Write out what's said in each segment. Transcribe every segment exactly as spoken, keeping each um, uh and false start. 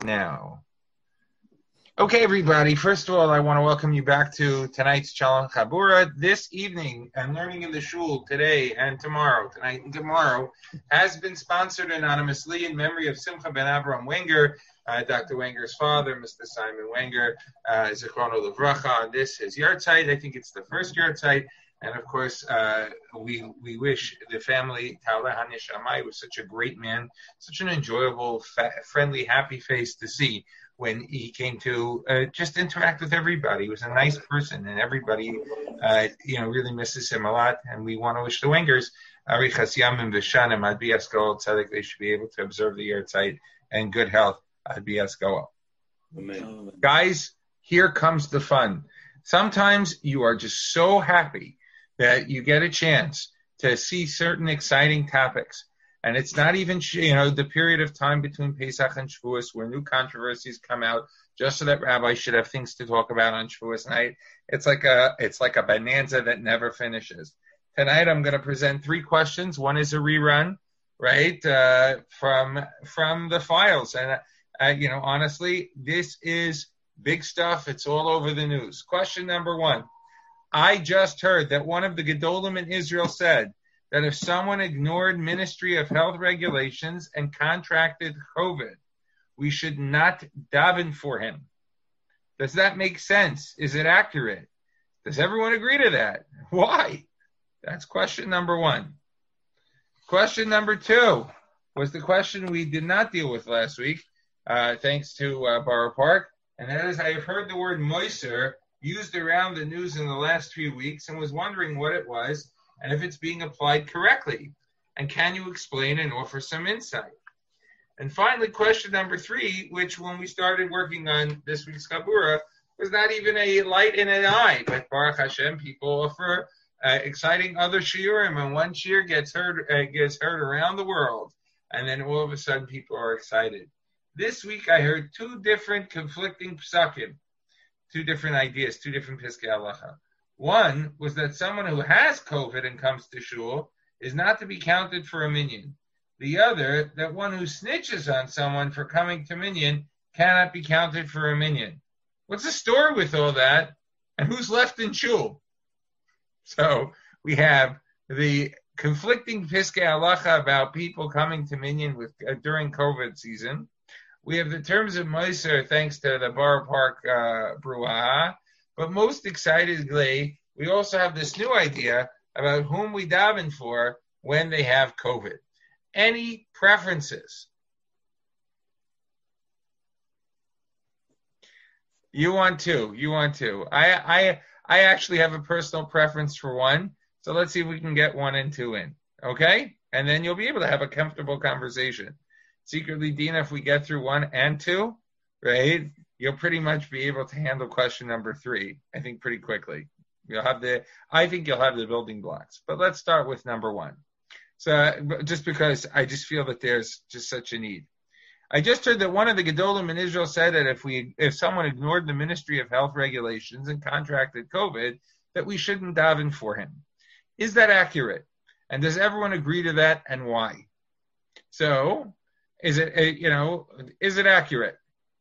now. Okay, everybody. First of all, I want to welcome you back to tonight's Shalom Chabura. This evening, and Learning in the Shul today and tomorrow, tonight and tomorrow, has been sponsored anonymously in memory of Simcha ben Avraham Wenger, uh, Doctor Wenger's father, Mister Simon Wenger, uh, Zichrono Livracha, on this, his yahrzeit. I think it's the first yahrzeit. And of course, uh, we we wish the family, Ta'aleh HaNeshamah, was such a great man, such an enjoyable, fa- friendly, happy face to see when he came to uh, just interact with everybody. He was a nice person, and everybody, uh, you know, really misses him a lot. And we want to wish the Wengers, Arichas Yamim V'Shanim, Ad Bias Goel Tzedek, they should be able to observe the yahrzeit and good health, Ad Bias Goel. Amen. Guys, here comes the fun. Sometimes you are just so happy that you get a chance to see certain exciting topics. And it's not even, you know, the period of time between Pesach and Shavuos where new controversies come out just so that rabbis should have things to talk about on Shavuos night. It's like a, it's like a bonanza that never finishes. Tonight I'm going to present three questions. One is a rerun, right, uh, from from the files. And, uh, you know, honestly, this is big stuff. It's all over the news. Question number one. I just heard that one of the Gedolim in Israel said that if someone ignored Ministry of Health regulations and contracted COVID, we should not daven for him. Does that make sense? Is it accurate? Does everyone agree to that? Why? That's question number one. Question number two was the question we did not deal with last week, uh, thanks to uh, Borough Park, and that is I have heard the word moiser used around the news in the last few weeks and was wondering what it was and if it's being applied correctly. And can you explain and offer some insight? And finally, question number three, which when we started working on this week's Chabura, was not even a light in an eye, but Baruch Hashem, people offer uh, exciting other shiurim, and one shiur gets heard, uh, gets heard around the world, and then all of a sudden people are excited. This week I heard two different conflicting psakim, two different ideas, two different piskei halacha. One was that someone who has COVID and comes to shul is not to be counted for a minyan. The other, that one who snitches on someone for coming to minyan cannot be counted for a minyan. What's the story with all that? And who's left in shul? So we have the conflicting piskei halacha about people coming to minyan with uh, during COVID season. We have the terms of moiser thanks to the Borough Park uh, Bruaha. But most excitedly, we also have this new idea about whom we daven for when they have COVID. Any preferences? You want two. You want two. I, I, I actually have a personal preference for one. So let's see if we can get one and two in. Okay? And then you'll be able to have a comfortable conversation. Secretly, Dina, if we get through one and two, right, you'll pretty much be able to handle question number three, I think, pretty quickly. You'll have the, I think you'll have the building blocks. But let's start with number one. So just because I just feel that there's just such a need. I just heard that one of the Gedolim in Israel said that if we, if someone ignored the Ministry of Health regulations and contracted COVID, that we shouldn't daven for him. Is that accurate? And does everyone agree to that, and why? So, is it, you know, is it accurate?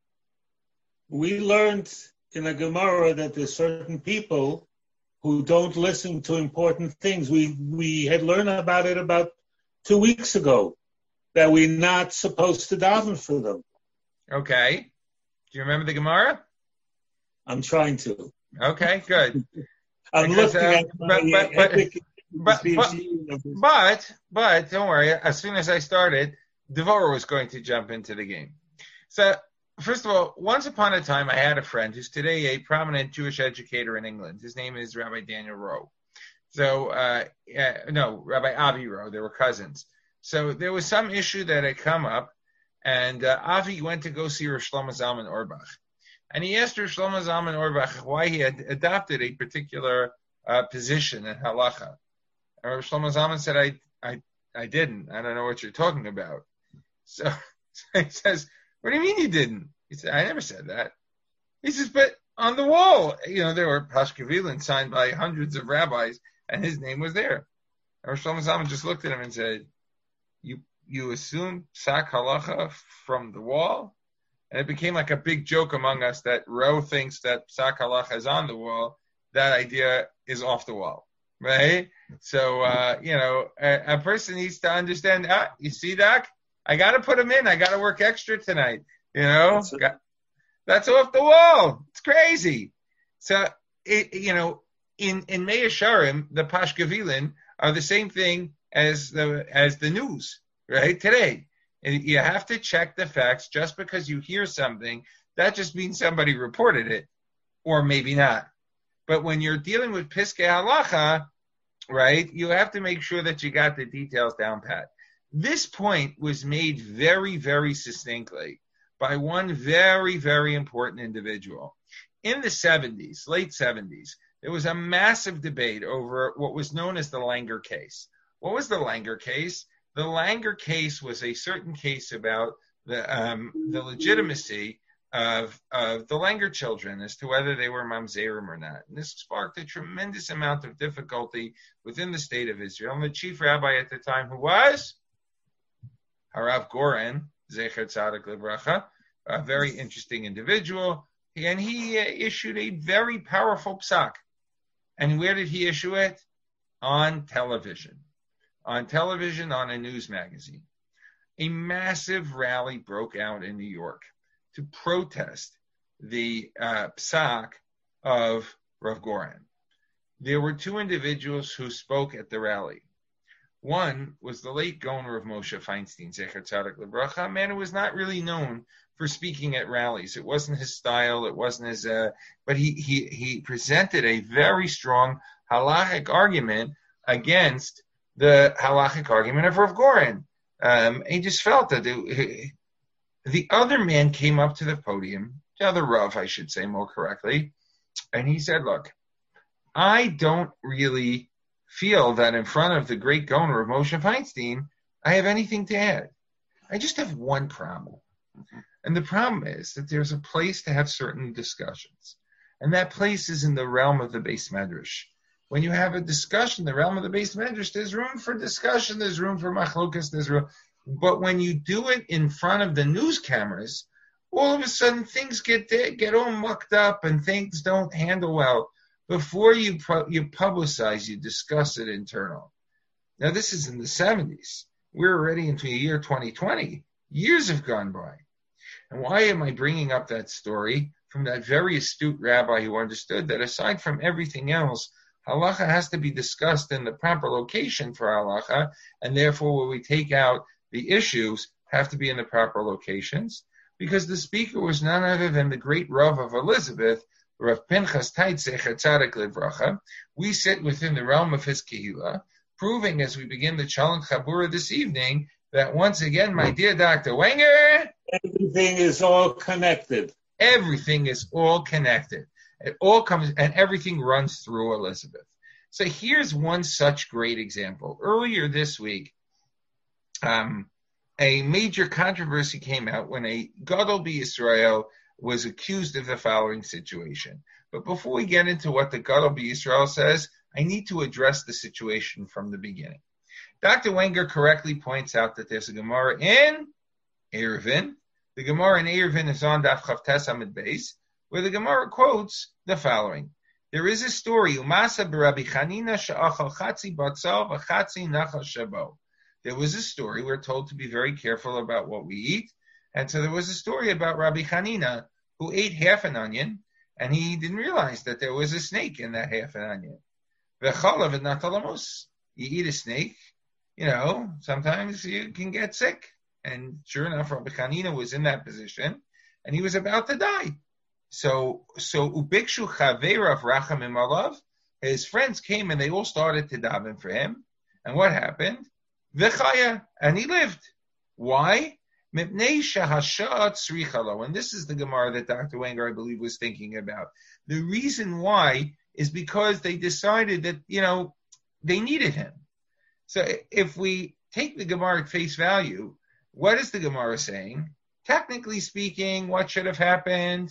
We learned in a Gemara that there's certain people who don't listen to important things. We we had learned about it about two weeks ago, that we're not supposed to daven for them. Okay. Do you remember the Gemara? I'm trying to. Okay, good. I'm because, looking uh, at my but, but, epic... But, but, but, but, don't worry. As soon as I started, Devorah was going to jump into the game. So, first of all, once upon a time, I had a friend who's today a prominent Jewish educator in England. His name is Rabbi Daniel Rowe. So, uh, uh, no, Rabbi Avi Rowe. They were cousins. So there was some issue that had come up, and uh, Avi went to go see Rosh Shlomo Zalman Auerbach. And he asked Rosh Shlomo Zalman Auerbach why he had adopted a particular uh, position in halacha. And Rosh Shlomo Zalman said, I, I, I didn't. I don't know what you're talking about. So, so he says, what do you mean you didn't? He said, I never said that. He says, but on the wall, you know, there were Pashkevilin signed by hundreds of rabbis, and his name was there. And Rosh Shlomo Zalman just looked at him and said, you you assume psak halacha from the wall? and it became like a big joke among us that Ro thinks that Psak Halacha is on the wall. That idea is off the wall, right? So, uh, you know, a, a person needs to understand, ah, you see, Doc, I got to put him in. I got to work extra tonight, you know? That's, got, that's off the wall. It's crazy. So, it, you know, in, in Mei Sharim, the Pashkevilin are the same thing as the, as the news, right, today. And you have to check the facts. Just because you hear something, that just means somebody reported it, or maybe not. But when you're dealing with Piskei Halacha, right, you have to make sure that you got the details down pat. This point was made very, very succinctly by one very, very important individual. In the seventies, late seventies, there was a massive debate over what was known as the Langer case. What was the Langer case? The Langer case was a certain case about the um, the legitimacy Of, of the Langer children as to whether they were mamzerim or not. And this sparked a tremendous amount of difficulty within the state of Israel. And the chief rabbi at the time, who was Harav Goren, Zecher Tzadik Livracha, a very interesting individual, and he uh, issued a very powerful psak. And where did he issue it? On television. On television, on a news magazine. A massive rally broke out in New York to protest the uh, psak of Rav Goren. There were two individuals who spoke at the rally. One was the late Goner of Moshe Feinstein, Zecher Tzadik Livracha, a man who was not really known for speaking at rallies. It wasn't his style. It wasn't his, uh, but he, he, he presented a very strong halachic argument against the halachic argument of Rav Goren. Um, he just felt that it, the other man came up to the podium, the other Rav, I should say more correctly, and he said, look, I don't really feel that in front of the great Goner of Moshe Feinstein, I have anything to add. I just have one problem. And the problem is that there's a place to have certain discussions. And that place is in the realm of the Beis Medrash. When you have a discussion in the realm of the Beis Medrash, there's room for discussion, there's room for machlokas, there's room. But when you do it in front of the news cameras, all of a sudden things get get all mucked up and things don't handle well. Before you you publicize, you discuss it internal. Now, this is in the seventies. We're already into the year twenty twenty. Years have gone by. And why am I bringing up that story? From that very astute rabbi who understood that aside from everything else, halacha has to be discussed in the proper location for halacha, and therefore when we take out the issues have to be in the proper locations, because the speaker was none other than the great Rav of Elizabeth, Rav Pinchas Teit Zecher Tzadik Livracha. We sit within the realm of his kehillah, proving as we begin the Chalon Chabura this evening that once again, my dear Doctor Wenger, everything is all connected. Everything is all connected. It all comes, and everything runs through Elizabeth. So here's one such great example. Earlier this week, Um, a major controversy came out when a Gadol B'Yisrael was accused of the following situation. But before we get into what the Gadol B'Yisrael says, I need to address the situation from the beginning. Doctor Wenger correctly points out that there's a Gemara in Eruvin. The Gemara in Eruvin is on Daf Chavtes Amid Beis, where the Gemara quotes the following. There is a story, Umasa b'Rabbi Chanina she'achal chatzi batzal v'chatzi nachal shabo. There was a story, we're told to be very careful about what we eat. And so there was a story about Rabbi Hanina who ate half an onion, and he didn't realize that there was a snake in that half an onion. V'chalav v'natalamos. You eat a snake, you know, sometimes you can get sick. And sure enough, Rabbi Hanina was in that position, and he was about to die. So, so ubikshu chaverav rachamim alav. His friends came and they all started to daven for him. And what happened? V'chaya, and he lived. Why? Mipnei shahashat srichalo. And this is the Gemara that Doctor Wenger, I believe, was thinking about. The reason why is because they decided that, you know, they needed him. So if we take the Gemara at face value, what is the Gemara saying? Technically speaking, what should have happened?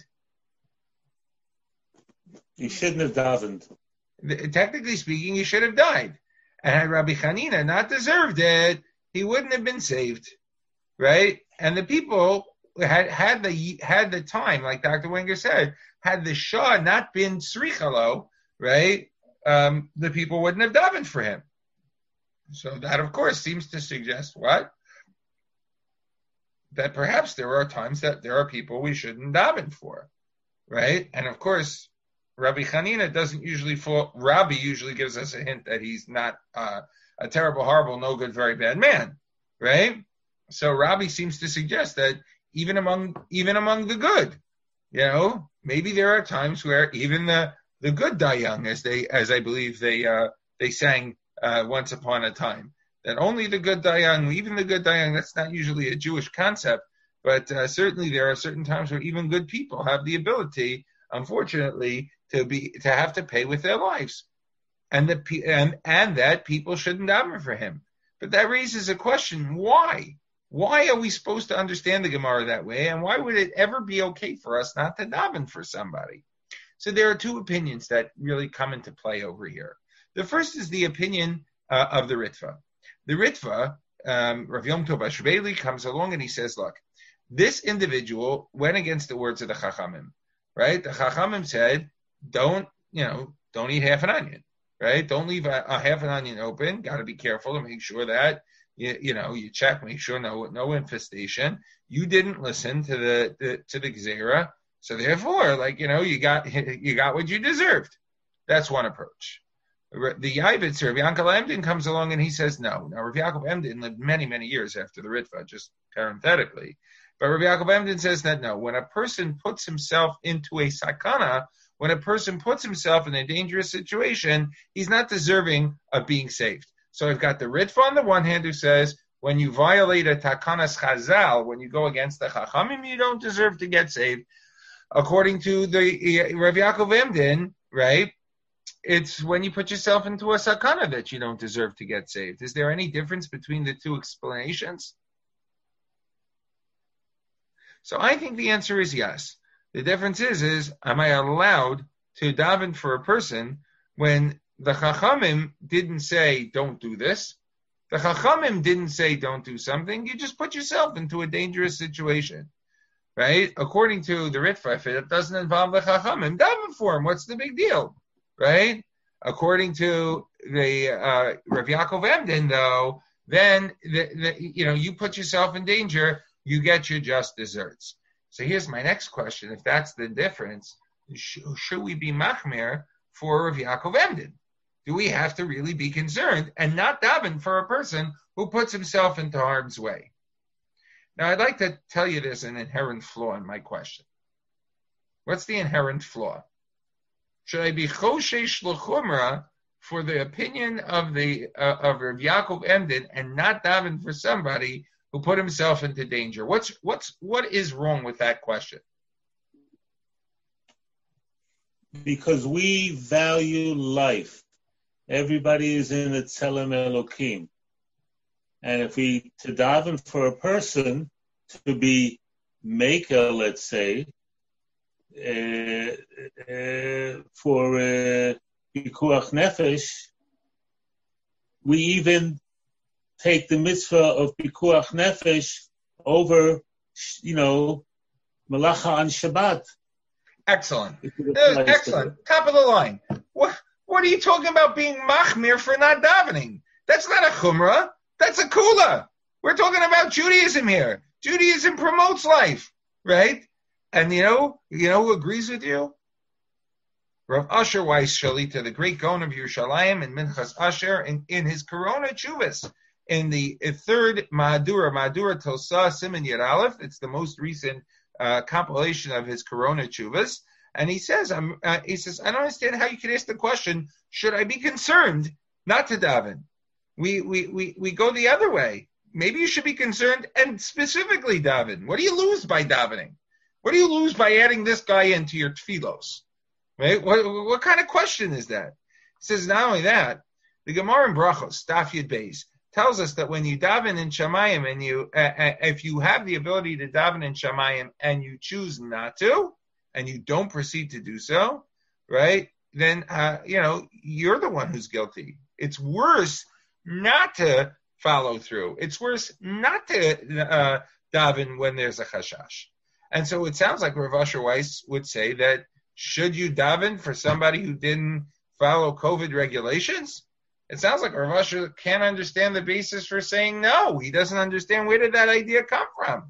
He shouldn't have davened. Technically speaking, he should have died. And had Rabbi Hanina not deserved it, he wouldn't have been saved, right? And the people had had the had the time, like Doctor Wenger said, had the Shah not been Srichalo, right, um, the people wouldn't have davened for him. So that, of course, seems to suggest what? That perhaps there are times that there are people we shouldn't daven for, right? And of course, Rabbi Hanina doesn't usually fall. Rabbi usually gives us a hint that he's not uh, a terrible, horrible, no good, very bad man, right? So Rabbi seems to suggest that even among even among the good, you know, maybe there are times where even the the good die young, as they as I believe they uh, they sang uh, once upon a time, that only the good die young, even the good die young. That's not usually a Jewish concept, but uh, certainly there are certain times where even good people have the ability, unfortunately, to be to have to pay with their lives, and that and and that people shouldn't daven for him. But that raises a question: why? Why are we supposed to understand the Gemara that way, and why would it ever be okay for us not to daven for somebody? So there are two opinions that really come into play over here. The first is the opinion uh, of the Ritva. The Ritva, um, Rav Yom Tov Ashveli, comes along and he says, look, this individual went against the words of the Chachamim, right? The Chachamim said, don't, you know, don't eat half an onion, right? Don't leave a, a half an onion open. Got to be careful to make sure that, you, you know, you check, make sure no no infestation. You didn't listen to the, the to the Gzeira, so therefore, like, you know, you got you got what you deserved. That's one approach. The Yavitz, Rav Yaakov Emden, comes along and he says no. Now, Rav Yaakov Emden lived many, many years after the Ritva, just parenthetically. But Rav Yaakov Emden says that no, when a person puts himself into a sakana, when a person puts himself in a dangerous situation, he's not deserving of being saved. So I've got the Ritva on the one hand who says, when you violate a takanas chazal, when you go against the chachamim, you don't deserve to get saved. According to the uh, Rav Yaakov Emden, right, it's when you put yourself into a sakana that you don't deserve to get saved. Is there any difference between the two explanations? So I think the answer is yes. The difference is, is am I allowed to daven for a person when the Chachamim didn't say don't do this? The Chachamim didn't say don't do something. You just put yourself into a dangerous situation, right? According to the Ritva, if it doesn't involve the Chachamim, daven for him. What's the big deal, right? According to the uh, Rav Yaakov Emden, though, then the, the, you know, you put yourself in danger, you get your just desserts. So here's my next question: if that's the difference, sh- should we be machmir for Rav Yaakov Emden? Do we have to really be concerned and not daven for a person who puts himself into harm's way? Now, I'd like to tell you there's an inherent flaw in my question. What's the inherent flaw? Should I be choshesh l'chumra for the opinion of the uh, of Rav Yaakov Emden and not daven for somebody who put himself into danger? What's what's what is wrong with that question? Because we value life. Everybody is in a tzelem Elokim. And if we to daven for a person to be maker, let's say, uh, uh, for pikuach uh, nefesh, we even take the mitzvah of pikuach nefesh over, you know, malacha on Shabbat. Excellent. Uh, excellent. Top of the line. What, what are you talking about being machmir for not davening? That's not a chumrah. That's a kula. We're talking about Judaism here. Judaism promotes life, right? And you know, you know who agrees with you? Rav Asher Weiss Shalita, the great Gaon of Yerushalayim, and Minchas Asher, in, in his Corona Chuvas, in the third Mahadura, Mahadura Tosa Siman Yud Aleph. It's the most recent uh, compilation of his Corona Chuvas, and he says, um, uh, he says, I don't understand how you can ask the question: should I be concerned not to daven? We we we we go the other way. Maybe you should be concerned and specifically daven. What do you lose by davening? What do you lose by adding this guy into your tefillos? Right? What what kind of question is that? He says not only that, the Gemara in Brachos, Daf Yud Beis, tells us that when you daven in Shamayim and you, uh, uh, if you have the ability to daven in Shamayim and you choose not to, and you don't proceed to do so, right? Then uh, you know you're the one who's guilty. It's worse not to follow through. It's worse not to uh, daven when there's a chashash. And so it sounds like Rav Asher Weiss would say that should you daven for somebody who didn't follow COVID regulations? It sounds like Rav Asher can't understand the basis for saying no. He doesn't understand where did that idea come from.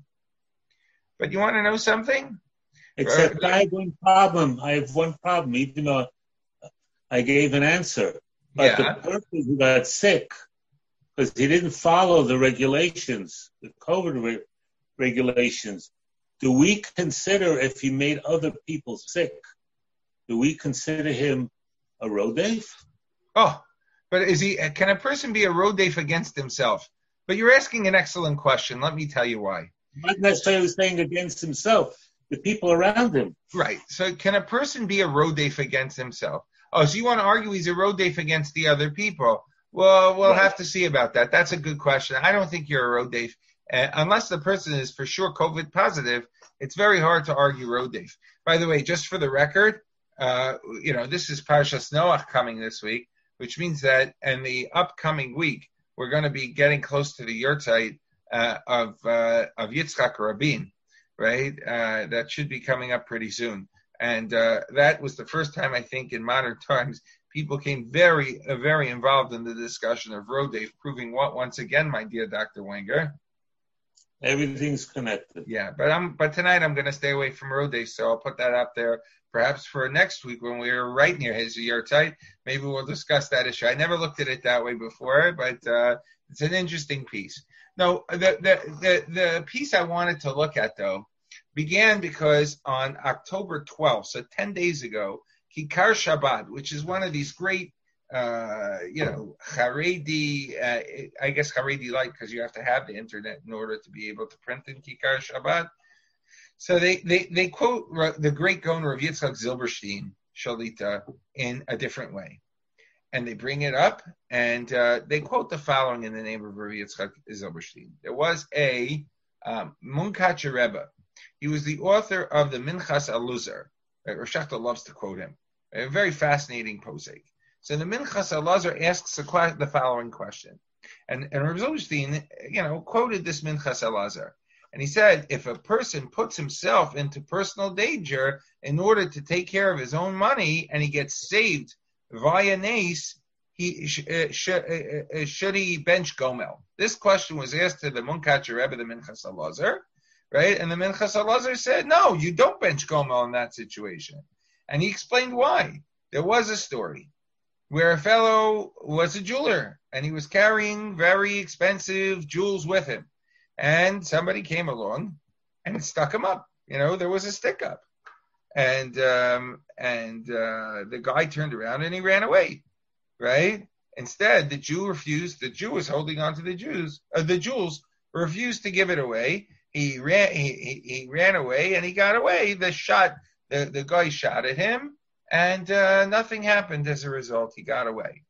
But you want to know something? Except I have one problem. I have one problem, even though I gave an answer. But yeah. The person who got sick, because he didn't follow the regulations, the COVID re- regulations, do we consider if he made other people sick, do we consider him a rodef? Oh, but is he? Can a person be a rodef against himself? But you're asking an excellent question. Let me tell you why. Not necessarily saying against himself, the people around him. Right. So can a person be a rodef against himself? Oh, so you want to argue he's a rodef against the other people? Well, we'll right. have to see about that. That's a good question. I don't think you're a rodef. Uh, unless the person is for sure COVID positive, it's very hard to argue rodef. By the way, just for the record, uh, you know, this is Parshas Noach coming this week, which means that in the upcoming week, we're going to be getting close to the yurtzeit uh, of uh, of Yitzchak Rabin, right? Uh, that should be coming up pretty soon. And uh, that was the first time, I think, in modern times, people came very, uh, very involved in the discussion of rodef, proving what, once again, my dear Doctor Wenger? Everything's connected. Yeah, but I'm but tonight I'm going to stay away from rodef, so I'll put that up there. Perhaps for next week when we're right near his yurtzeit, maybe we'll discuss that issue. I never looked at it that way before, but uh, it's an interesting piece. No, the, the the the piece I wanted to look at though began because on October twelfth, so ten days ago, Kikar Shabbat, which is one of these great, uh, you know, Haredi, uh, I guess Haredi like because you have to have the internet in order to be able to print in Kikar Shabbat. So they, they, they quote the great Gaon Rav Yitzchak Zilberstein, Shalita, in a different way. And they bring it up, and uh, they quote the following in the name of Rav Yitzchak Zilberstein. There was a um, Munkach Rebbe. He was the author of the Minchas Elazar. Rav Shachta loves to quote him. A very fascinating posek. So the Minchas Elazar asks the, the following question. And, and Rav Zilberstein, you know, quoted this Minchas Elazar. And he said, if a person puts himself into personal danger in order to take care of his own money and he gets saved via nace, he sh- uh, sh- uh, uh, should he bench Gomel? This question was asked to the Munkach Rebbe, the Minchas Elazar, right? And the Minchas Elazar said, no, you don't bench Gomel in that situation. And he explained why. There was a story where a fellow was a jeweler and he was carrying very expensive jewels with him. And somebody came along and stuck him up. You know, there was a stick up. And um, and uh, the guy turned around and he ran away, right? Instead, the Jew refused. The Jew was holding on to the Jews, uh, the jewels, refused to give it away. He ran. He, he, he ran away and he got away. The shot, the, the guy shot at him, and uh, nothing happened as a result. He got away.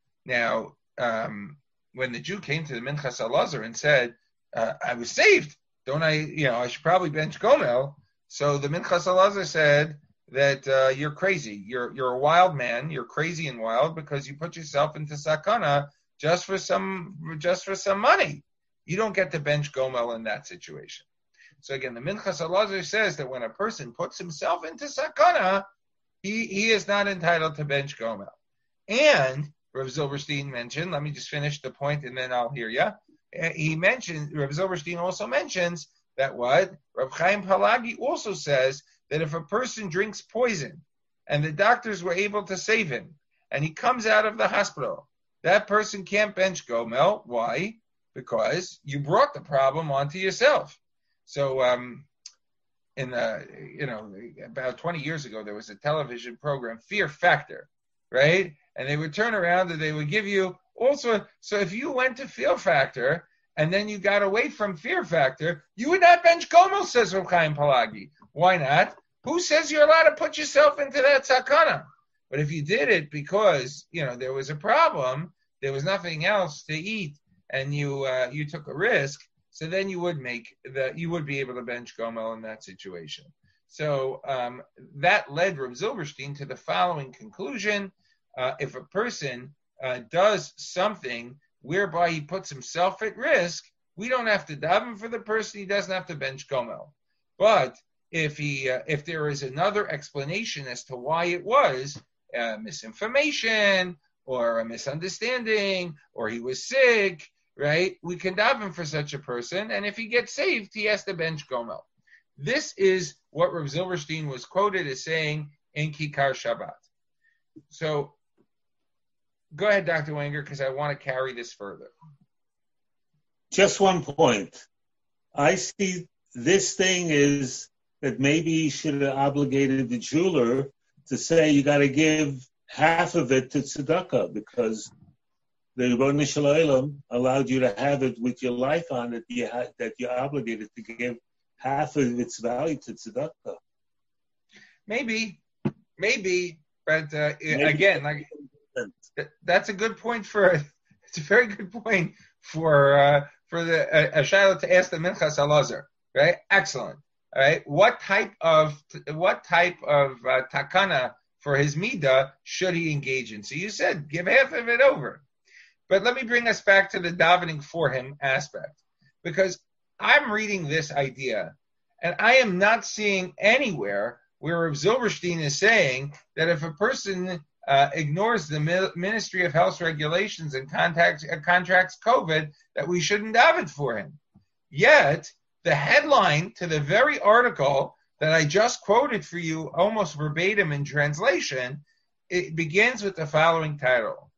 Now, um, when the Jew came to the Minchas Elazar and said, Uh, I was saved. Don't I, you know, I should probably bench Gomel. So the Minchas Elazar said that uh, you're crazy. You're you're a wild man. You're crazy and wild because you put yourself into sakana just for some just for some money. You don't get to bench Gomel in that situation. So again, the Minchas Elazar says that when a person puts himself into sakana, he he is not entitled to bench Gomel. And Rav Zilberstein mentioned. Let me just finish the point and then I'll hear you. He mentioned, Rav Zilberstein also mentions that what? Rav Chaim Palagi also says that if a person drinks poison and the doctors were able to save him and he comes out of the hospital, that person can't bench Gomel. Why? Because you brought the problem onto yourself. So, um, in the, you know, about twenty years ago, there was a television program, Fear Factor, right? And they would turn around and they would give you also, so if you went to Fear Factor and then you got away from Fear Factor, you would not bench Gomel, says Rav Chaim Palagi. Why not? Who says you're allowed to put yourself into that sakana? But if you did it because, you know, there was a problem, there was nothing else to eat, and you uh, you took a risk, so then you would make the you would be able to bench Gomel in that situation. So um, that led Rav Zilberstein to the following conclusion: uh, if a person Uh, does something whereby he puts himself at risk, we don't have to daven for the person. He doesn't have to bench gomel. But if he, uh, if there is another explanation as to why it was uh, misinformation or a misunderstanding or he was sick, right? We can daven for such a person, and if he gets saved, he has to bench gomel. This is what Rav Zilberstein was quoted as saying in Kikar Shabbat. So, go ahead, Doctor Wenger, because I want to carry this further. Just one point. I see this thing is that maybe he should have obligated the jeweler to say you got to give half of it to tzedakah, because the Rebbeinu Shalom allowed you to have it with your life on it, you ha- that you're obligated to give half of its value to tzedakah. Maybe, maybe, but uh, maybe. again, like th- that's a good point for. It's a very good point for uh, for the a, a shiloh to ask the Minchas Elazar, right? Excellent. All right, what type of what type of uh, takana for his midah should he engage in? So you said give half of it over, but let me bring us back to the davening for him aspect, because I'm reading this idea, and I am not seeing anywhere where Rav Zilberstein is saying that if a person uh, ignores the Mi- Ministry of Health regulations and contacts, uh, contracts COVID, that we shouldn't daven for him. Yet, the headline to the very article that I just quoted for you, almost verbatim in translation, it begins with the following title: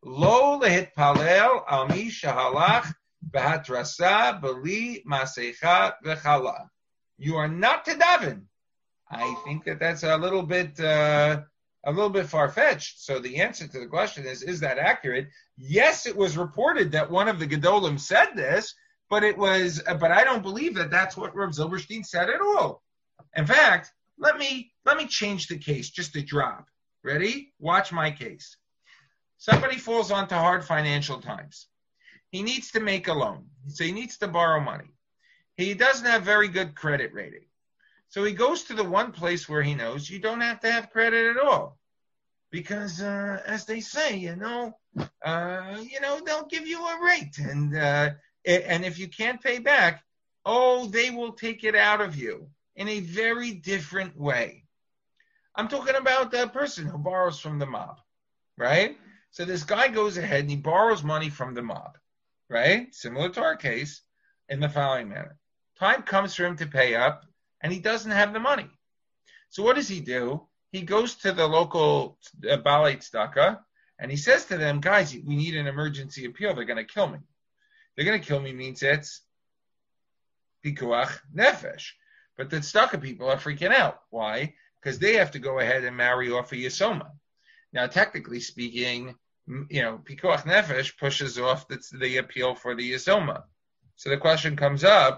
Lo lehitpalel al mi shahalach v'hatrasa b'li masecha v'chala. You are not to daven. I think that that's a little bit uh, a little bit far-fetched. So the answer to the question is, is that accurate? Yes, it was reported that one of the Gedolim said this, but it was, but I don't believe that that's what Rav Zilberstein said at all. In fact, let me let me change the case just a drop. Ready? Watch my case. Somebody falls onto hard financial times. He needs to make a loan. So he needs to borrow money. He doesn't have very good credit rating. So he goes to the one place where he knows you don't have to have credit at all. Because, uh, as they say, you know, uh, you know, they'll give you a rate. And, uh, and if you can't pay back, oh, they will take it out of you in a very different way. I'm talking about the person who borrows from the mob, right? So this guy goes ahead and he borrows money from the mob, right? Similar to our case in the following manner. Time comes for him to pay up, and he doesn't have the money. So what does he do? He goes to the local uh, Balei Tzedakah, and he says to them, guys, we need an emergency appeal. They're going to kill me. They're going to kill me means it's pikuach nefesh. But the tzedakah people are freaking out. Why? Because they have to go ahead and marry off a yisoma. Now, technically speaking, you know, pikuach nefesh pushes off the, the appeal for the yisoma. So the question comes up,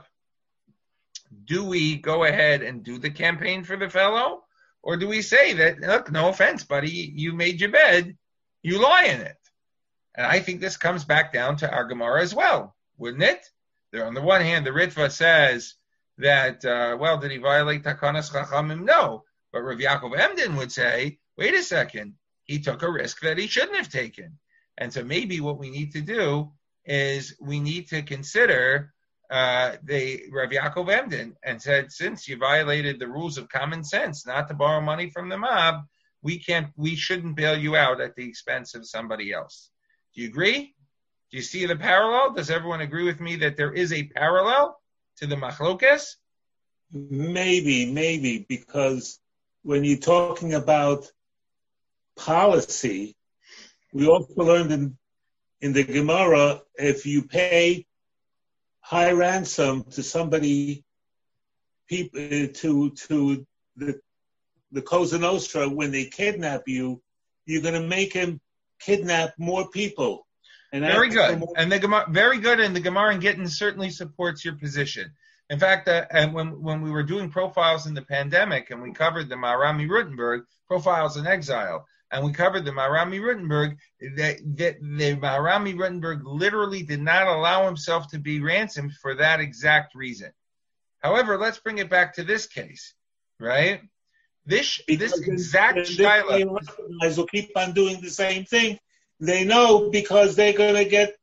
do we go ahead and do the campaign for the fellow? Or do we say that, look, no offense, buddy, you made your bed, you lie in it? And I think this comes back down to our Gemara as well, wouldn't it? There, on the one hand, the Ritva says that, uh, well, did he violate Takanas Chachamim? No. But Rav Yaakov Emden would say, wait a second, he took a risk that he shouldn't have taken. And so maybe what we need to do is we need to consider uh, the Rav Yaakov Emden and said, since you violated the rules of common sense not to borrow money from the mob, we can't, we shouldn't bail you out at the expense of somebody else. Do you agree? Do you see the parallel? Does everyone agree with me that there is a parallel to the machlokes? Maybe, maybe, because when you're talking about policy, we also learned in, in the Gemara, if you pay high ransom to somebody, people, to to the the Cosa Nostra, when they kidnap you, you're going to make him kidnap more people. And very good. More- and the Gemara, very good. And the Gemara in Gittin certainly supports your position. In fact, uh, and when when we were doing profiles in the pandemic, and we covered the Maharami Rutenberg profiles in exile, and we covered the Maharami Rutenberg, that, that the Maharami Rutenberg literally did not allow himself to be ransomed for that exact reason. However, let's bring it back to this case, right? This because this exact Shiloh will keep on doing the same thing. They know because they're going to get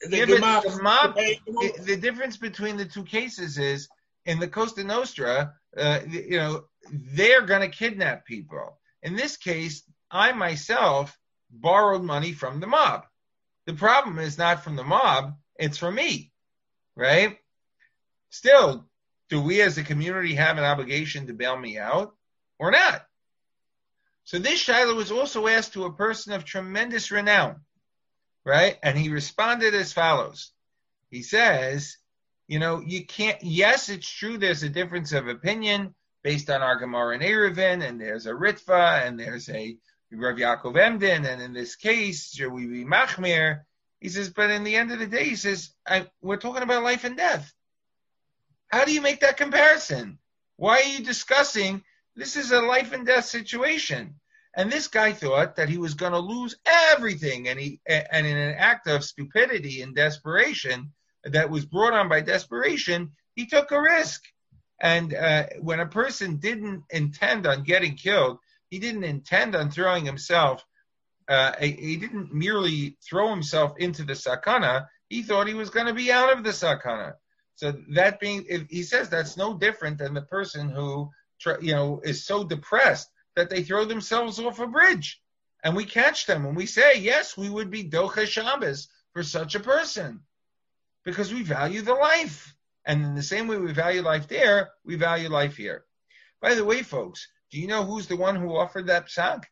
the, yeah, gemach, but the mob, the, the, the difference between the two cases is in the Costa Nostra, uh, you know, they're going to kidnap people. In this case, I myself borrowed money from the mob. The problem is not from the mob, it's from me, right? Still, do we as a community have an obligation to bail me out or not? So this Shiloh was also asked to a person of tremendous renown, right? And he responded as follows. He says, you know, you can't, yes, it's true there's a difference of opinion based on our Gemara and Eruvin, and there's a Ritva, and there's a Rav Yaakov Emden, and in this case, should we be Machmir? He says, but in the end of the day, he says, I, we're talking about life and death. How do you make that comparison? Why are you discussing, this is a life and death situation? And this guy thought that he was going to lose everything, and he, and in an act of stupidity and desperation that was brought on by desperation, he took a risk. And uh, when a person didn't intend on getting killed, he didn't intend on throwing himself, uh, he didn't merely throw himself into the sakana, he thought he was going to be out of the sakana. So that being, he says that's no different than the person who, you know, is so depressed that they throw themselves off a bridge. And we catch them and we say, yes, we would be docha Shabbos for such a person because we value the life. And in the same way we value life there, we value life here. By the way, folks, do you know who's the one who offered that psak?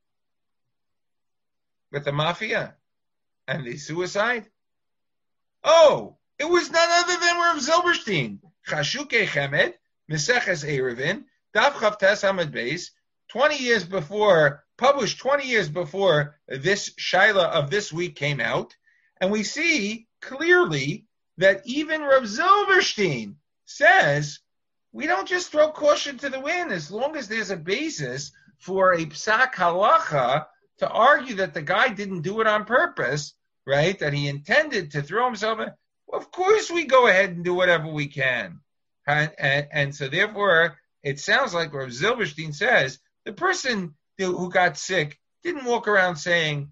With the mafia and the suicide? Oh, it was none other than Rav Zilberstein. Chashuke Chemed, Meseches Eruvin, Daf Chavtes Amud Beis, twenty years before, published twenty years before this Shaila of this week came out. And we see clearly that even Rav Zilberstein says, we don't just throw caution to the wind as long as there's a basis for a psak halacha to argue that the guy didn't do it on purpose, right? That he intended to throw himself in. Well, of course we go ahead and do whatever we can. And, and, and so therefore, it sounds like Rav Zilberstein says, the person who got sick didn't walk around saying,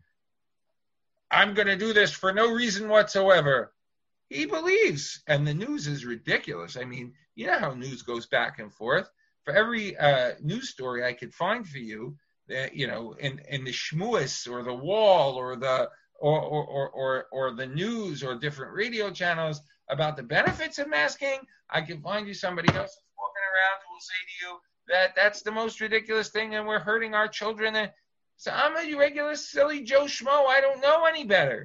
I'm going to do this for no reason whatsoever. He believes, and the news is ridiculous. I mean, you know how news goes back and forth. For every uh, news story I could find for you, uh, you know, in, in the Shmuas or the Wall or the or or, or or or the news or different radio channels about the benefits of masking, I can find you somebody else that's walking around who will say to you that that's the most ridiculous thing and we're hurting our children. And so I'm a regular silly Joe Schmo. I don't know any better.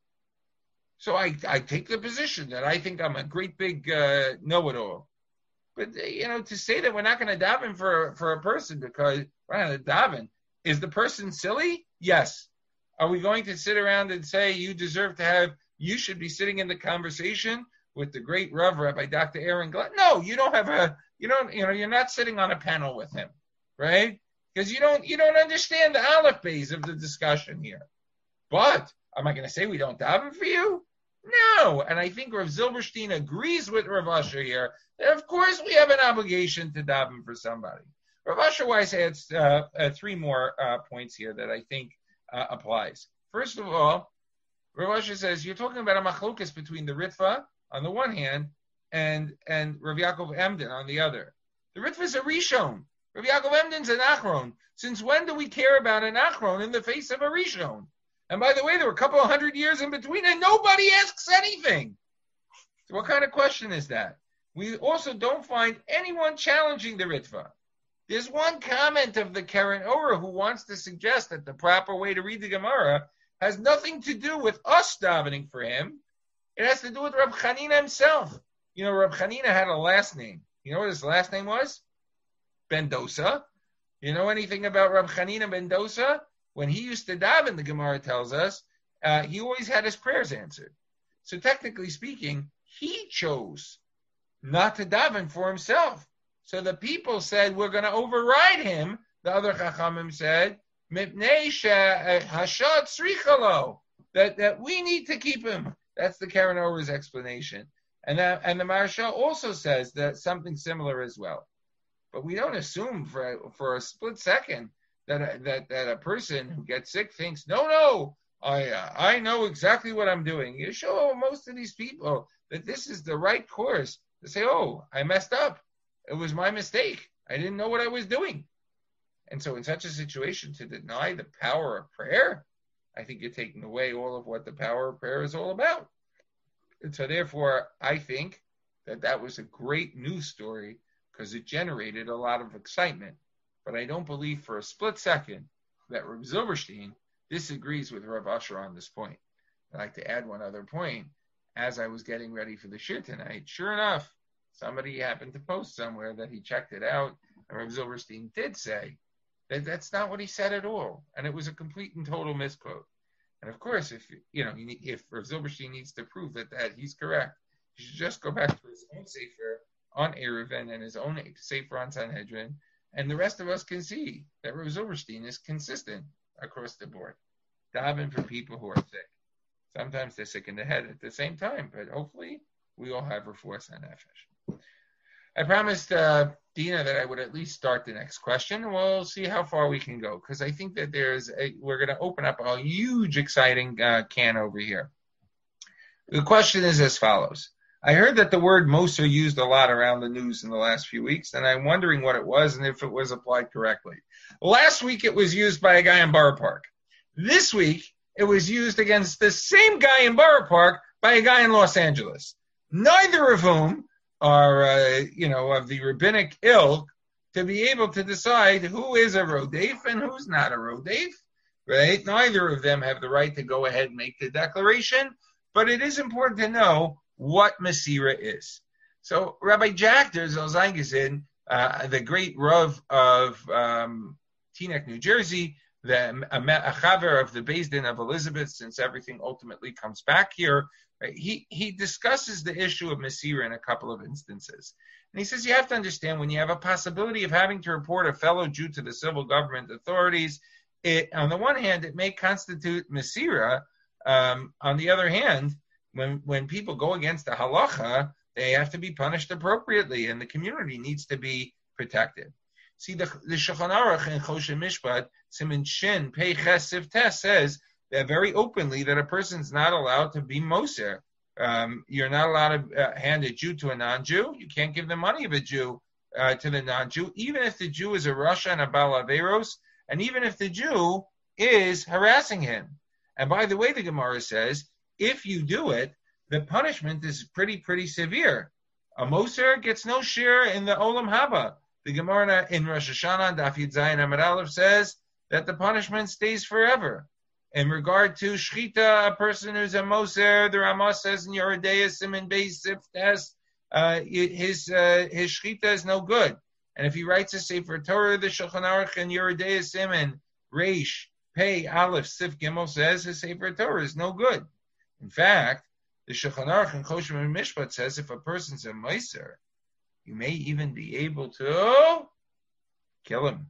So I, I take the position that I think I'm a great big uh, know-it-all. But, you know, to say that we're not going to daven for, for a person because we're not going to daven, is the person silly? Yes. Are we going to sit around and say you deserve to have, you should be sitting in the conversation with the great Rav Rabbi Doctor Aaron Glenn? No, you don't have a, you don't, you know, you're not sitting on a panel with him, right? Because you don't, you don't understand the aleph base of the discussion here. But am I going to say we don't daven for you? No, and I think Rav Zilberstein agrees with Rav Asher here that of course we have an obligation to daven for somebody. Rav Asher Weiss adds uh, uh, three more uh, points here that I think uh, applies. First of all, Rav Asher says you're talking about a machlokas between the Ritva on the one hand and and Rav Yaakov Emden on the other. The Ritva is a Rishon. Rav Yaakov Emden's an Achron. Since when do we care about an Achron in the face of a Rishon? And by the way, there were a couple of hundred years in between, and nobody asks anything. So what kind of question is that? We also don't find anyone challenging the Ritva. There's one comment of the Keren Orah who wants to suggest that the proper way to read the Gemara has nothing to do with us davening for him. It has to do with Reb Chanina himself. You know, Reb Chanina had a last name. You know what his last name was? Bendosa. You know anything about Reb Chanina Bendosa? When he used to daven, the Gemara tells us, uh, he always had his prayers answered. So technically speaking, he chose not to daven for himself. So the people said, we're going to override him. The other Chachamim said, that, that we need to keep him. That's the Keren Orah's explanation. And, that, and the Maharsha also says that something similar as well. But we don't assume for, for a split second That a, that that a person who gets sick thinks, no, no, I uh, I know exactly what I'm doing. You show most of these people that this is the right course to say, oh, I messed up. It was my mistake. I didn't know what I was doing. And so in such a situation, to deny the power of prayer, I think you're taking away all of what the power of prayer is all about. And so therefore, I think that that was a great news story because it generated a lot of excitement. But I don't believe for a split second that Reb Zilberstein disagrees with Rav Asher on this point. I'd like to add one other point. As I was getting ready for the shir tonight, sure enough, somebody happened to post somewhere that he checked it out, and Rav Zilberstein did say that that's not what he said at all, and it was a complete and total misquote. And of course, if you know, if Rav Zilberstein needs to prove that, that he's correct, he should just go back to his own sefer on Eruvin and his own sefer on Sanhedrin, and the rest of us can see that Rav Zilberstein is consistent across the board. Daven for people who are sick. Sometimes they're sick in the head at the same time, but hopefully we all have refuah nefesh. I promised uh, Dina that I would at least start the next question. We'll see how far we can go, because I think that there's a, we're going to open up a huge, exciting uh, can over here. The question is as follows. I heard that the word Moser used a lot around the news in the last few weeks, and I'm wondering what it was and if it was applied correctly. Last week, it was used by a guy in Borough Park. This week, it was used against the same guy in Borough Park by a guy in Los Angeles. Neither of whom are, uh, you know, of the rabbinic ilk to be able to decide who is a rodef and who's not a rodef, right? Neither of them have the right to go ahead and make the declaration, but it is important to know what Masira is. So Rabbi Jack Zalzangezin, uh, the great Rav of um, Teaneck, New Jersey, the a, a chaver of the Beis Din of Elizabeth, since everything ultimately comes back here, right? he he discusses the issue of Masira in a couple of instances. And he says you have to understand when you have a possibility of having to report a fellow Jew to the civil government authorities, it, on the one hand, it may constitute Masira. Um, on the other hand, When when people go against the halacha, they have to be punished appropriately, and the community needs to be protected. See, the, the Shulchan Aruch in Choshen Mishpat, Siman Shin, Pei Ches Siv Tes, says that very openly that a person's not allowed to be Moser. Um, you're not allowed to uh, hand a Jew to a non-Jew. You can't give the money of a Jew uh, to the non-Jew, even if the Jew is a Rasha and a Baal Averos, and even if the Jew is harassing him. And by the way, the Gemara says, if you do it, the punishment is pretty, pretty severe. A Moser gets no share in the Olam Haba. The Gemara in Rosh Hashanah, Daf Yud Zayin Amud Aleph, says that the punishment stays forever. In regard to Shchita, a person who's a Moser, the Ramah says in Yeridei Siman Beis Siftes, uh, his uh, his Shchita is no good. And if he writes a Sefer Torah, the Shulchan Aruch in Yeridei Siman, Reish, Pei, Aleph, Sif Gimel says his Sefer Torah is no good. In fact, the Shulchan Aruch and Choshen Mishpat says if a person's a Moser, you may even be able to kill him.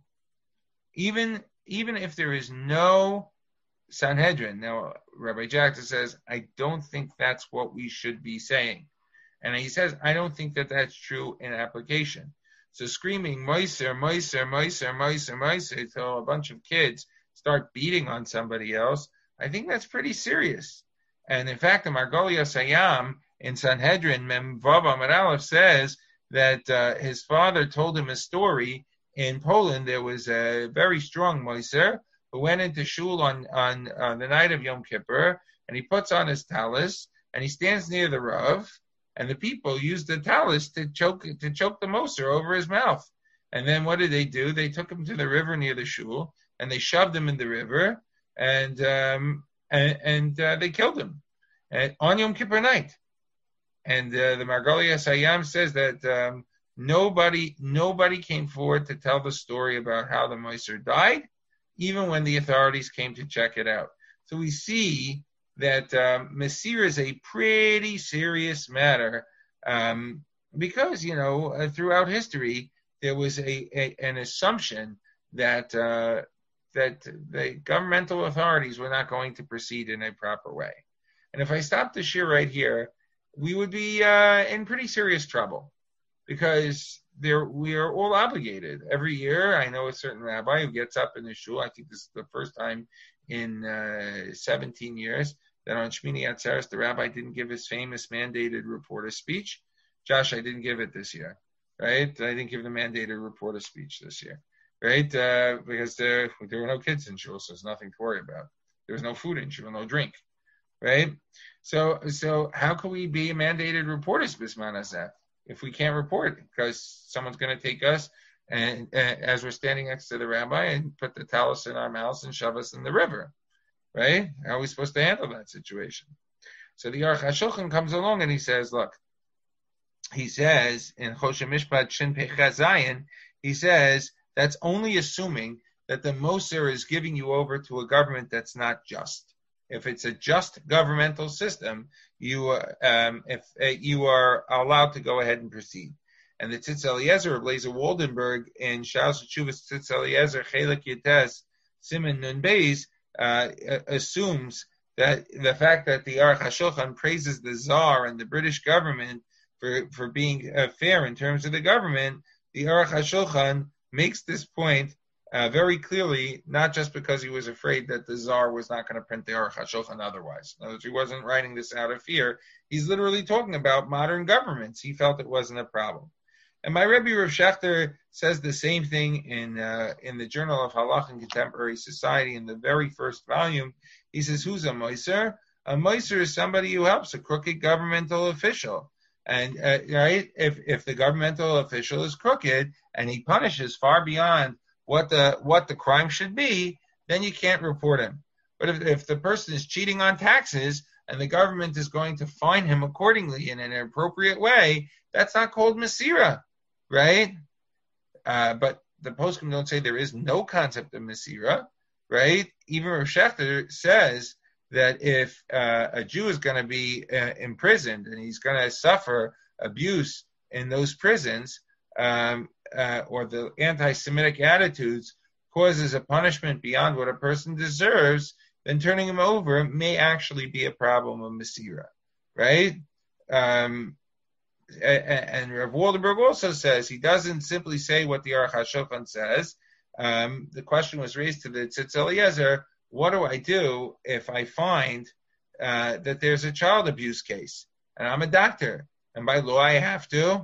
Even, even if there is no Sanhedrin. Now, Rabbi Jackson says, I don't think that's what we should be saying. And he says, I don't think that that's true in application. So screaming, Moser, Moser, Moser, Moser, Moser, until a bunch of kids start beating on somebody else, I think that's pretty serious. And in fact, the Margolios Hayam in Sanhedrin, Mem Vav Amud Aleph, says that uh, his father told him a story. In Poland, there was a very strong Moser who went into shul on, on, on the night of Yom Kippur, and he puts on his talis, and he stands near the Rav, and the people used the talis to choke to choke the Moser over his mouth. And then what did they do? They took him to the river near the shul, and they shoved him in the river, and um, and, and uh, they killed him uh, on Yom Kippur night. And uh, the Margolios Hayam says that um, nobody nobody came forward to tell the story about how the Moser died, even when the authorities came to check it out. So we see that um, Masir is a pretty serious matter um, because, you know, uh, throughout history, there was a, a an assumption that uh, that the governmental authorities were not going to proceed in a proper way. And if I stop the shir right here, we would be uh, in pretty serious trouble because there we are all obligated. Every year, I know a certain rabbi who gets up in the shul, I think this is the first time in uh, seventeen years that on Shmini Atzeres the rabbi didn't give his famous mandated reporter speech. Josh, I didn't give it this year, right? I didn't give the mandated reporter speech this year, right? Uh, because there, there were no kids in shul, so there's nothing to worry about. There was no food in shul, no drink, right? So, so how can we be mandated reporters bisman hazeh if we can't report? Because someone's going to take us and uh, as we're standing next to the rabbi and put the talus in our mouths and shove us in the river, right? How are we supposed to handle that situation? So the Aruch HaShulchan comes along and he says, look, he says in Choshen Mishpat Shin Pei Ches Zayin, he says that's only assuming that the Moser is giving you over to a government that's not just. If it's a just governmental system, you uh, um, if uh, you are allowed to go ahead and proceed. And the Tzitz Eliezer of Lazer Waldenberg in Shaus Tshuvas Tzitz Eliezer Chelik Yates Siman Nun Beis uh, assumes that the fact that the Aruch HaShulchan praises the Tsar and the British government for for being uh, fair in terms of the government, the Aruch HaShulchan makes this point uh, very clearly, not just because he was afraid that the Tsar was not going to print the Aruch HaShulchan otherwise. In other words, he wasn't writing this out of fear. He's literally talking about modern governments. He felt it wasn't a problem. And my Rebbe Rav Shechter says the same thing in uh, in the Journal of Halach and Contemporary Society in the very first volume. He says, who's a moiser? A moiser is somebody who helps a crooked governmental official. And uh, right, if if the governmental official is crooked and he punishes far beyond what the what the crime should be, then you can't report him. But if if the person is cheating on taxes and the government is going to fine him accordingly in an appropriate way, that's not called Masira, right? Uh, but the poskim don't say there is no concept of Masira, right? Even Rav Shechter says that if uh, a Jew is going to be uh, imprisoned and he's going to suffer abuse in those prisons, um, uh, or the anti-Semitic attitudes causes a punishment beyond what a person deserves, then turning him over may actually be a problem of Masira, right? Um, and, and Rav Waldenberg also says he doesn't simply say what the Aruch HaShulchan says. Um, the question was raised to the Tzitz Eliezer, what do I do if I find uh, that there's a child abuse case and I'm a doctor and by law I have to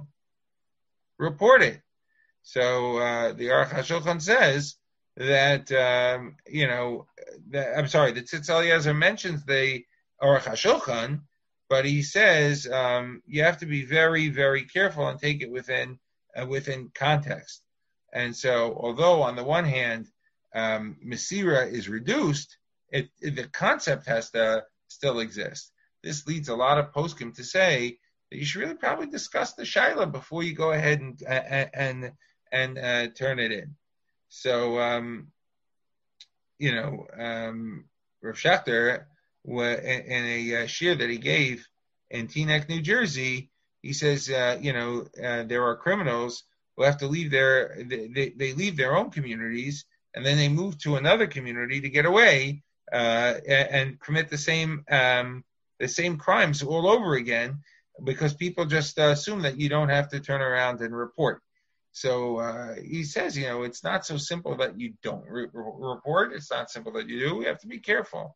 report it? So uh, the Aruch HaShulchan says that, um, you know, that, I'm sorry, the Tzitz Eliezer mentions the Aruch HaShulchan, but he says um, you have to be very, very careful and take it within uh, within context. And so, although on the one hand, um, Masira is reduced, it, it, the concept has to still exist. This leads a lot of poskim to say that you should really probably discuss the shaila before you go ahead and uh, and and uh, turn it in. So, um, you know, um, Rav Shechter, in a uh, shir that he gave in Teaneck, New Jersey, he says, uh, you know, uh, there are criminals who have to leave their, they, they leave their own communities and then they move to another community to get away uh, and, and commit the same um, the same crimes all over again because people just uh, assume that you don't have to turn around and report. So uh, he says, you know, it's not so simple that you don't re- report. It's not simple that you do. We have to be careful.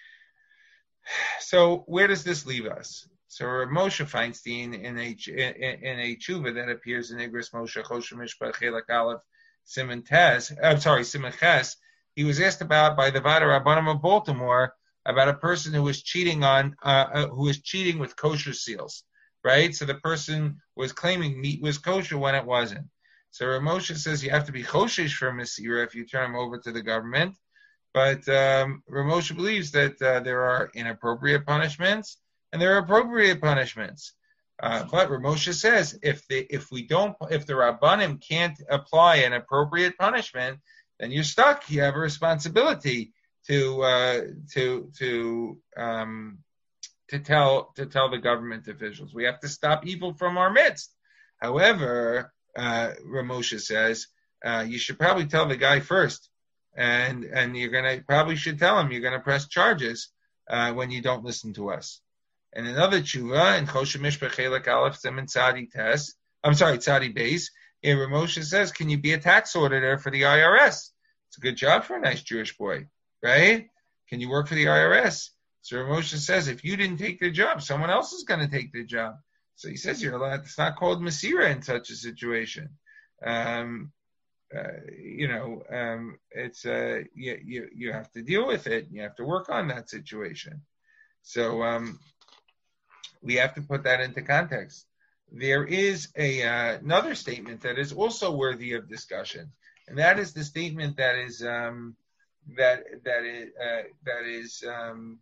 So where does this leave us? So Moshe Feinstein in a in, in a tshuva that appears in Igros Moshe Choshen Mishpat Chelak Aleph Siman Tes, I'm sorry, Siman Ches, he was asked about by the Vada Rabbanim of Baltimore about a person who was cheating on uh, who was cheating with kosher seals, right? So the person was claiming meat was kosher when it wasn't. So Rav Moshe says you have to be choshesh for Masira if you turn him over to the government. But um, Rav Moshe believes that uh, there are inappropriate punishments and there are appropriate punishments. Uh, but Rav Moshe says if the if we don't if the Rabbanim can't apply an appropriate punishment, then you're stuck. You have a responsibility to uh, to to um, to tell to tell the government officials. We have to stop evil from our midst. However, uh, Rav Moshe says uh, you should probably tell the guy first. And and you're gonna probably should tell him you're gonna press charges uh, when you don't listen to us. And another tshuva in Choshen Mishpat Chelak Aleph Siman Tzadi Tes, I'm sorry, Tzadi Beis. Here Rav Moshe says, can you be a tax auditor for the I R S? It's a good job for a nice Jewish boy, right? Can you work for the I R S? So Rav Moshe says, if you didn't take the job, someone else is going to take the job. So he says, you're allowed, it's not called Masira in such a situation. Um, uh, you know, um, it's, uh, you, you, you have to deal with it. You have to work on that situation. So, um, we have to put that into context. There is a, uh, another statement that is also worthy of discussion. And that is the statement that is, um, that, that is, uh, that is, um,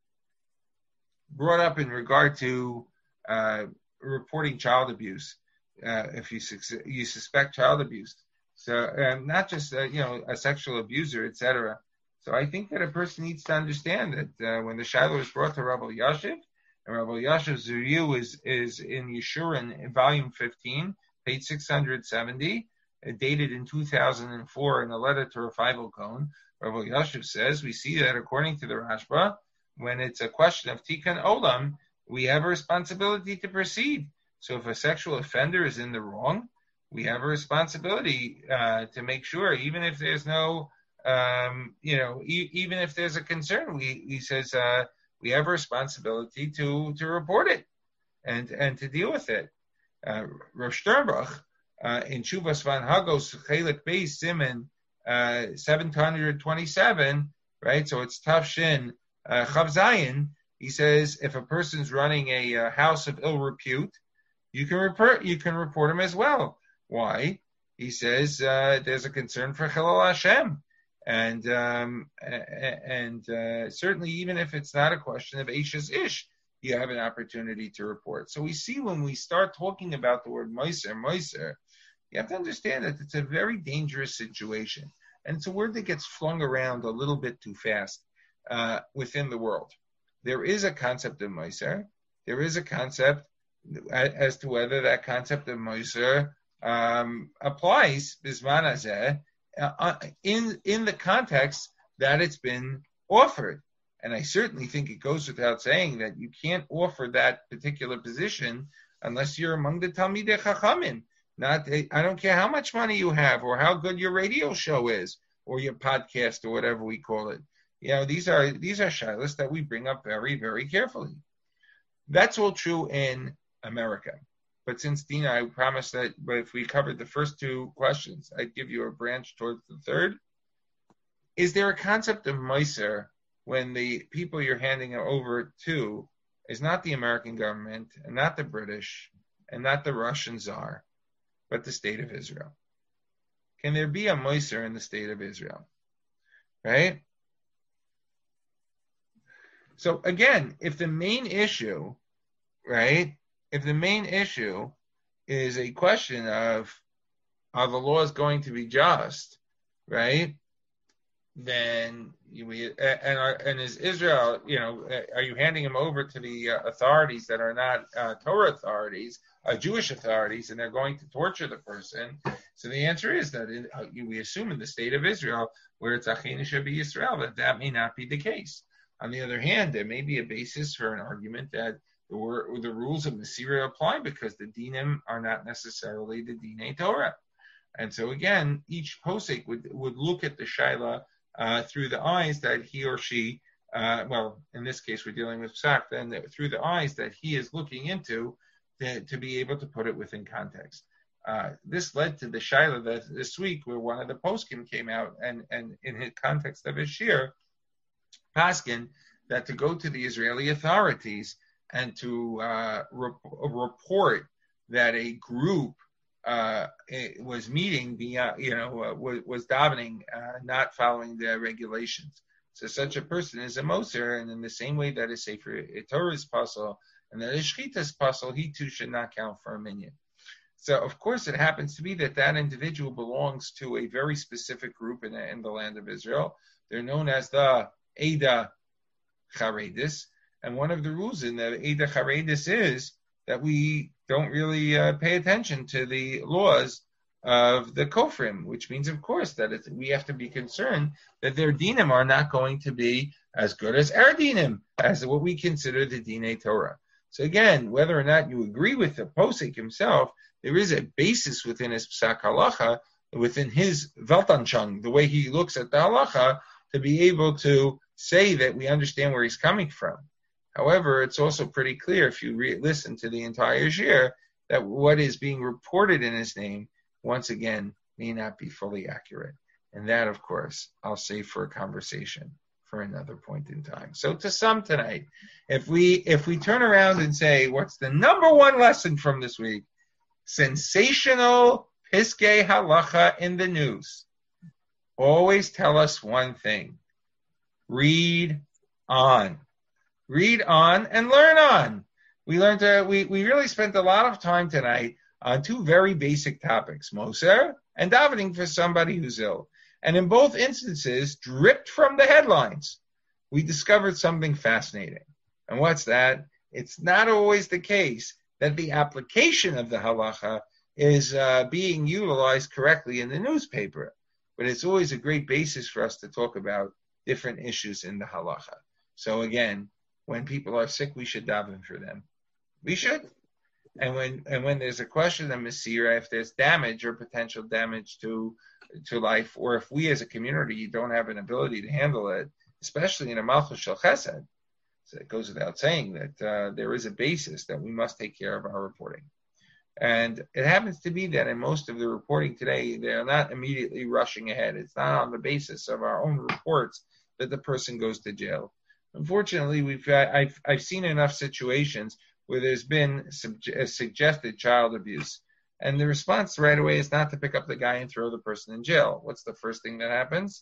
brought up in regard to uh, reporting child abuse, uh, if you su- you suspect child abuse. So um, not just uh, you know a sexual abuser, et cetera. So I think that a person needs to understand that uh, when the Shiloh was brought to Rabbi Yashiv, and Rabbi Yashiv's review is is in Yeshurun in volume fifteen, page six hundred seventy, uh, dated in two thousand four, in a letter to Revival Cone. Rabbi Yashiv says we see that according to the Rashba, when it's a question of Tikkun Olam, we have a responsibility to proceed. So if a sexual offender is in the wrong, we have a responsibility uh, to make sure, even if there's no, um, you know, e- even if there's a concern, we he says uh, we have a responsibility to to report it and and to deal with it. Uh, Rosh Sternbach uh, in Shuvas Van Hagos Chelik Beis Siman uh, seven hundred twenty-seven, right? So it's Tafshin. Uh, Chav Zayin, he says, if a person's running a, a house of ill repute, you can report you can report him as well. Why? He says uh, there's a concern for Chilul Hashem, and um, and uh, certainly even if it's not a question of Eishes Ish, you have an opportunity to report. So we see when we start talking about the word Moiser, Moiser, you have to understand that it's a very dangerous situation, and it's a word that gets flung around a little bit too fast. Uh, within the world, there is a concept of Moiser. There is a concept as to whether that concept of Moiser um, applies Bisman Hazeh uh, in in the context that it's been offered. And I certainly think it goes without saying that you can't offer that particular position unless you're among the Talmidei Chachamim. Not, I don't care how much money you have or how good your radio show is or your podcast or whatever we call it. You know, these are these are shilas that we bring up very, very carefully. That's all true in America. But since Dina, I promised that but if we covered the first two questions, I'd give you a branch towards the third. Is there a concept of Moiser when the people you're handing it over to is not the American government and not the British and not the Russian Tsar, but the state of Israel? Can there be a Moiser in the state of Israel? Right? So again, if the main issue, right, if the main issue is a question of are the laws going to be just, right, then we and are, and is Israel, you know, are you handing him over to the uh, authorities that are not uh, Torah authorities, uh, Jewish authorities, and they're going to torture the person? So the answer is that in, uh, we assume in the state of Israel, where it's Achenu Shebi Yisrael, that that may not be the case. On the other hand, there may be a basis for an argument that the, the rules of Masira apply because the dinim are not necessarily the Dinei Torah. And so again, each posek would, would look at the Shaila uh, through the eyes that he or she, uh, well, in this case we're dealing with Psak, then through the eyes that he is looking into to, to be able to put it within context. Uh, this led to the Shaila that this week where one of the poskim came out and, and in his context of his shir, Paskin, that to go to the Israeli authorities and to uh, rep- report that a group uh, was meeting, beyond, you know, uh, was, was davening, uh, not following the regulations. So such a person is a Moser, and in the same way that a Sefer Torah is puzzle and that a Shechita is puzzle, he too should not count for a minyan. So of course it happens to be that that individual belongs to a very specific group in the, in the land of Israel. They're known as the Eida Charedis, and one of the rules in the Eida Charedis is that we don't really uh, pay attention to the laws of the Kofrim, which means, of course, that it's, we have to be concerned that their dinim are not going to be as good as our dinim, as what we consider the Dinei Torah. So again, whether or not you agree with the posek himself, there is a basis within his psak halacha, within his Weltanschauung, the way he looks at the halacha, to be able to say that we understand where he's coming from. However, it's also pretty clear if you re- listen to the entire shir that what is being reported in his name, once again, may not be fully accurate. And that, of course, I'll save for a conversation for another point in time. So to sum tonight, if we if we turn around and say, what's the number one lesson from this week? Sensational Piskei Halacha in the news always tell us one thing. Read on. Read on and learn on. We learned to, we, we really spent a lot of time tonight on two very basic topics, Moser and davening for somebody who's ill. And in both instances, dripped from the headlines, we discovered something fascinating. And what's that? It's not always the case that the application of the halacha is uh, being utilized correctly in the newspaper. But it's always a great basis for us to talk about different issues in the halacha. So again, when people are sick, we should daven for them. We should. And when and when there's a question of Masira, if there's damage or potential damage to to life, or if we as a community don't have an ability to handle it, especially in a Malchus Shel Chesed, so it goes without saying that uh, there is a basis that we must take care of our reporting. And it happens to be that in most of the reporting today, they're not immediately rushing ahead. It's not on the basis of our own reports that the person goes to jail. Unfortunately, we've I've I've seen enough situations where there's been sub- suggested child abuse. And the response right away is not to pick up the guy and throw the person in jail. What's the first thing that happens?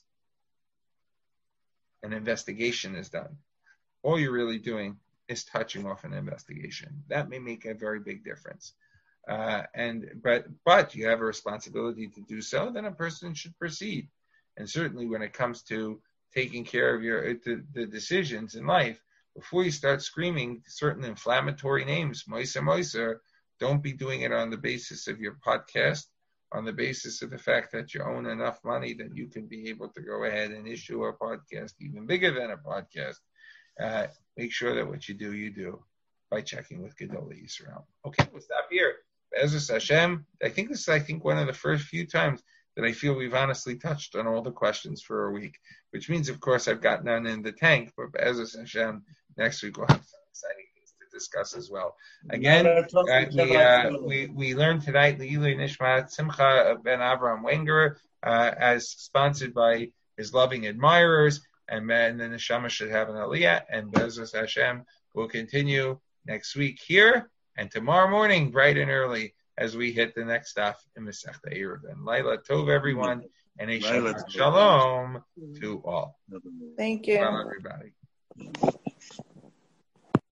An investigation is done. All you're really doing is touching off an investigation. That may make a very big difference. Uh, and but but you have a responsibility to do so, then a person should proceed. And certainly when it comes to taking care of your the, the decisions in life, before you start screaming certain inflammatory names, Moiser, Moiser, don't be doing it on the basis of your podcast, on the basis of the fact that you own enough money that you can be able to go ahead and issue a podcast even bigger than a podcast. Uh, make sure that what you do, you do by checking with Gedolei Yisrael. Okay, we'll stop here. Be'ezus Hashem, I think this is, I think, one of the first few times that I feel we've honestly touched on all the questions for a week, which means, of course, I've got none in the tank, but Be'ezus Hashem, next week we'll have some exciting things to discuss as well. Again, uh, we, uh, we we learned tonight Le'ilui Nishmat Simcha ben Avraham Wenger, uh, as sponsored by his loving admirers, and, and the Neshama should have an Aliyah, and Be'ezus Hashem will continue next week here, and tomorrow morning, bright and early, as we hit the next stuff in Masechta Eruvin. Laila Tov, everyone, and a Shabbat Shalom to all. Thank you. Well, everybody.